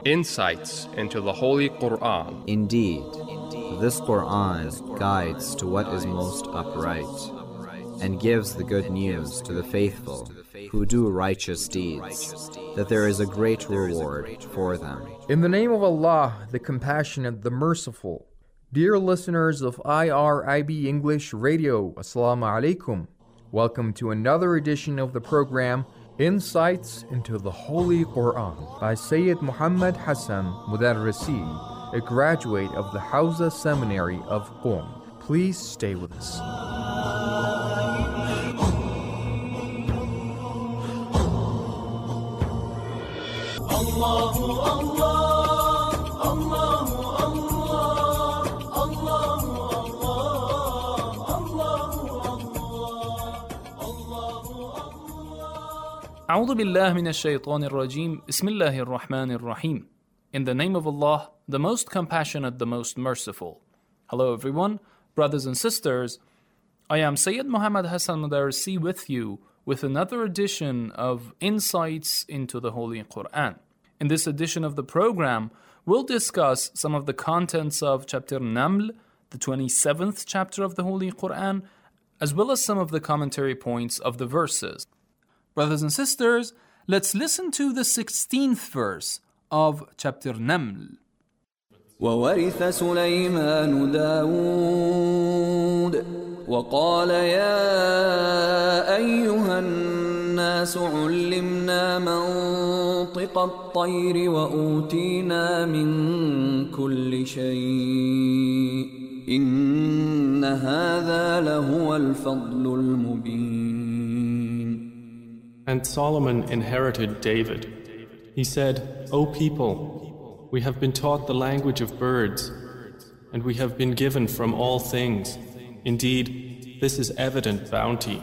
Insights into the Holy Quran. Indeed, this Quran guides to what is most upright and gives the good news to the faithful who do righteous deeds, that there is a great reward for them. In the name of Allah, the Compassionate, the Merciful. Dear listeners of IRIB English Radio, Assalamu alaikum. Welcome to another edition of the program, Insights into the Holy Quran, by Sayyid Muhammad Hassan Mudarrisi, a graduate of the Hawza Seminary of Qom. Please stay with us. أعوذ بالله من الشيطان الرجيم بسم الله الرحمن الرحيم. In the name of Allah, the most compassionate, the most merciful. Hello everyone, brothers and sisters. I am Sayyid Muhammad Hassan Mudarrisi with you with another edition of Insights into the Holy Quran. In this edition of the program, we'll discuss some of the contents of chapter Naml, the 27th chapter of the Holy Quran, as well as some of the commentary points of the verses. Brothers and sisters, let's listen to the 16th verse of chapter Naml. وورث سليمان داود وقال يا أيها الناس علمنا منطق الطير وأوتينا من كل شيء إن هذا لهو الفضل المبين. And Solomon inherited David. He said, O people, we have been taught the language of birds, and we have been given from all things. Indeed, this is evident bounty.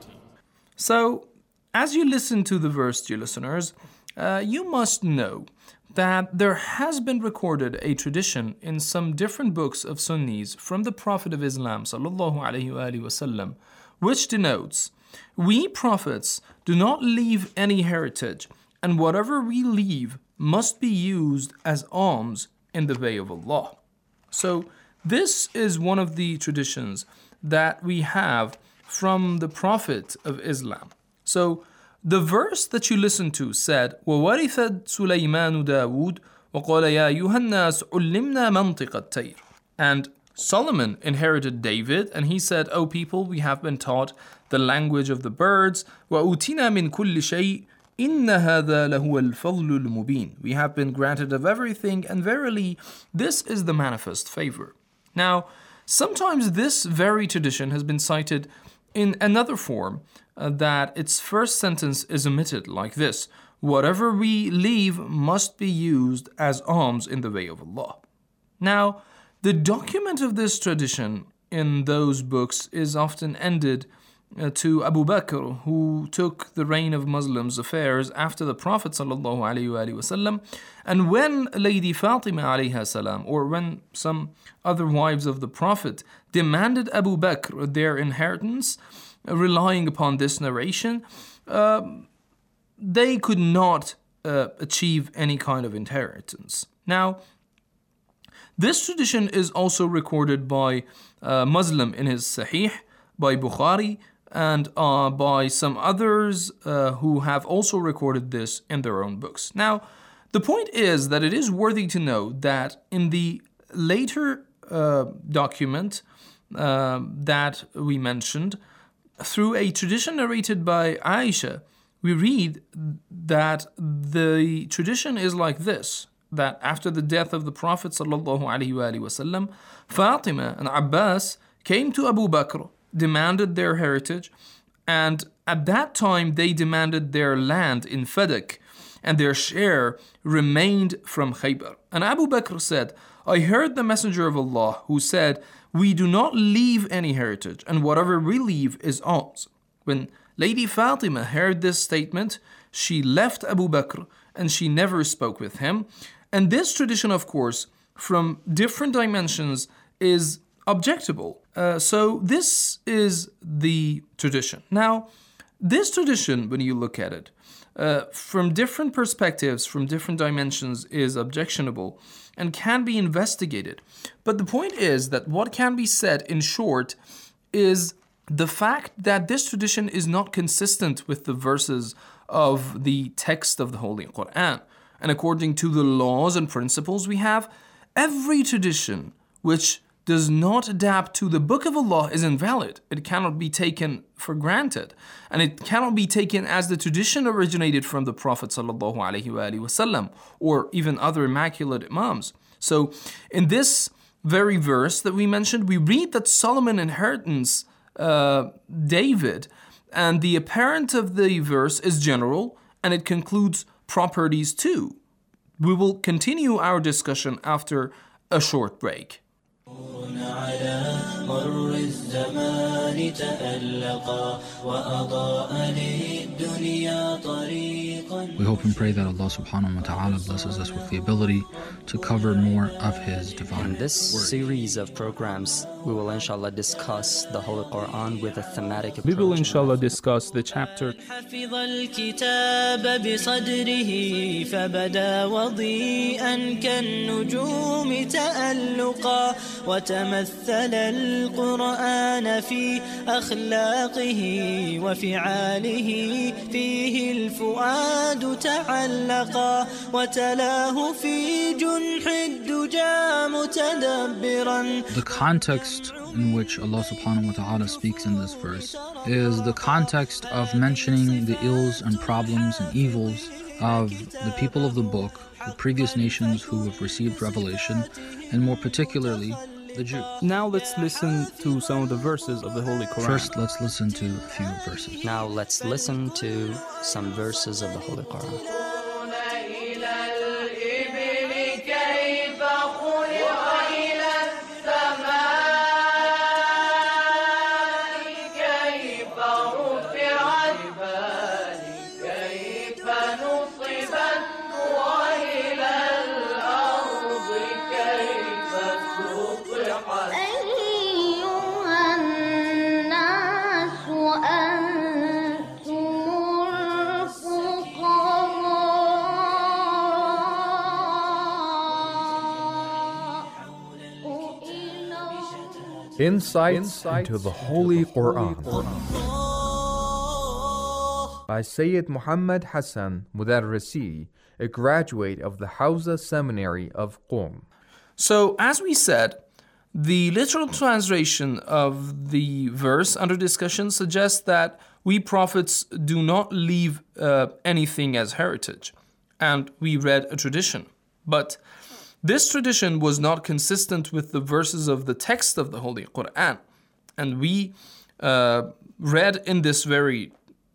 So, as you listen to the verse, dear listeners, you must know that there has been recorded a tradition in some different books of Sunnis from the Prophet of Islam, sallallahu alaihi wasallam, which denotes we prophets do not leave any heritage, and whatever we leave must be used as alms in the way of Allah. So this is one of the traditions that we have from the Prophet of Islam. So the verse that you listened to said, وَوَرِثَ سُلَيْمَانُ دَاوُودَ وَقَالَ يَا أَيُّهَا النَّاسُ عُلِّمْنَا مَنطِقَ الطَّيْرِ. And Solomon inherited David, and he said, O people, we have been taught the language of the birds. وَأُوتِينَا مِنْ كُلِّ شَيْءٍ إِنَّ هَذَا لَهُوَ الْفَضْلُ الْمُبِينَ. We have been granted of everything, and verily, this is the manifest favor. Now, sometimes this very tradition has been cited in another form, that its first sentence is omitted like this: whatever we leave must be used as alms in the way of Allah. Now, the document of this tradition in those books is often ended to Abu Bakr, who took the reign of Muslims' affairs after the Prophet ﷺ, and when Lady Fatima ﷺ, or when some other wives of the Prophet demanded Abu Bakr their inheritance, relying upon this narration, they could not achieve any kind of inheritance. Now, this tradition is also recorded by Muslim in his Sahih, by Bukhari, and by some others who have also recorded this in their own books. Now, the point is that it is worthy to know that in the later document that we mentioned, through a tradition narrated by Aisha, we read that the tradition is like this: that after the death of the Prophet ﷺ, Fatima and Abbas came to Abu Bakr, demanded their heritage, and at that time they demanded their land in Fadak, and their share remained from Khaybar. And Abu Bakr said, I heard the Messenger of Allah who said, we do not leave any heritage, and whatever we leave is alms. When Lady Fatima heard this statement, she left Abu Bakr and she never spoke with him. And this tradition, of course, from different dimensions is objectable. So this is the tradition. Now, this tradition, when you look at it, from different perspectives, from different dimensions, is objectionable and can be investigated. But the point is that what can be said in short is the fact that this tradition is not consistent with the verses of the text of the Holy Quran. And according to the laws and principles we have, every tradition which does not adapt to the Book of Allah is invalid. It cannot be taken for granted. And it cannot be taken as the tradition originated from the Prophet ﷺ or even other immaculate Imams. So in this very verse that we mentioned, we read that Solomon inheritance David, and the apparent of the verse is general, and it concludes properties too. We will continue our discussion after a short break. We hope and pray that Allah subhanahu wa ta'ala blesses us with the ability to cover more of His divine In this word. series of programs, we will inshallah discuss the Holy Quran with a thematic approach. We will inshallah discuss the chapter حفظ الكتاب بصدره فبدا وضيئا كالنجوم تألقا وتمثل القرآن في أخلاقه وفعاله فيه الفؤاد تعلقا وتلاه في جنح الدجى متدبرا. The context in which Allah subhanahu wa ta'ala speaks in this verse is the context of mentioning the ills and problems and evils of the people of the book, the previous nations who have received revelation, and more particularly the Jews. Now let's listen to some of the verses of the Holy Quran. First, let's listen to a few verses. Now let's listen to some verses of the Holy Quran. Insights into the Holy Quran by Sayyid Muhammad Hassan Mudarrisi, a graduate of the Hawza Seminary of Qom. So, as we said, the literal translation of the verse under discussion suggests that we prophets do not leave anything as heritage, and we read a tradition. But this tradition was not consistent with the verses of the text of the Holy Quran. And we read in this very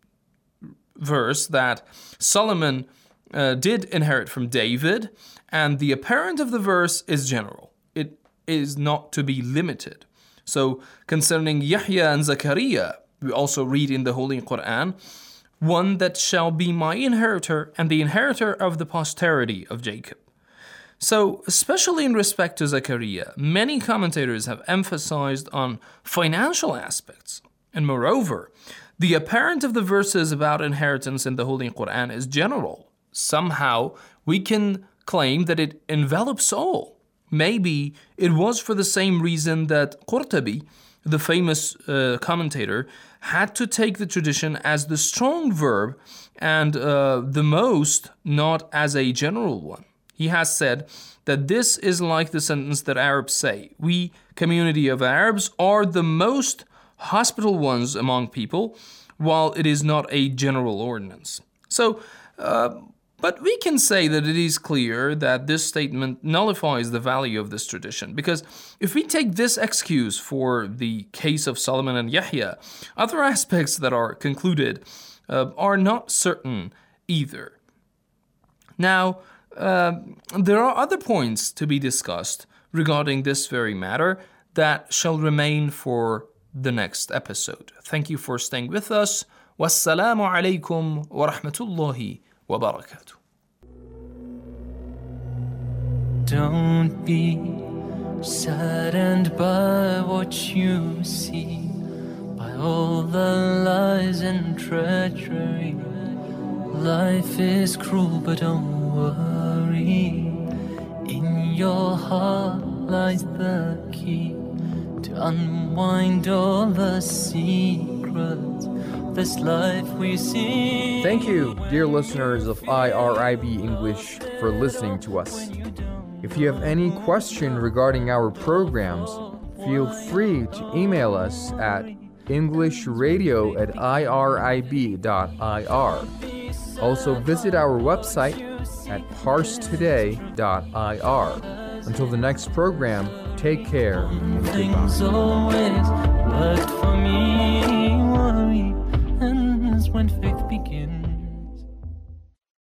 verse that Solomon did inherit from David, and the apparent of the verse is general. It is not to be limited. So concerning Yahya and Zakaria, we also read in the Holy Quran, one that shall be my inheritor and the inheritor of the posterity of Jacob. So, especially in respect to Zakaria, many commentators have emphasized on financial aspects. And moreover, the apparent of the verses about inheritance in the Holy Quran is general. Somehow, we can claim that it envelops all. Maybe it was for the same reason that Qurtubi, the famous commentator, had to take the tradition as the strong verb and the most, not as a general one. He has said that this is like the sentence that Arabs say, we, community of Arabs, are the most hospitable ones among people, while it is not a general ordinance. So, but we can say that it is clear that this statement nullifies the value of this tradition, because if we take this excuse for the case of Solomon and Yahya, other aspects that are concluded are not certain either. Now, there are other points to be discussed regarding this very matter that shall remain for the next episode. Thank you for staying with us. Wassalamu alaikum wa rahmatullahi wa barakatuh. Don't be saddened by what you see, by all the lies and treachery. Life is cruel, but don't worry. In your heart lies the key to unwind all the secrets of this life we see. Thank you, dear listeners of IRIB English, for listening to us. If you have any question regarding our programs, feel free to email us at englishradio@irib.ir. Also visit our website at parstoday.ir. Until the next program, take care and Things goodbye. always worked for me. Worry ends when faith begins.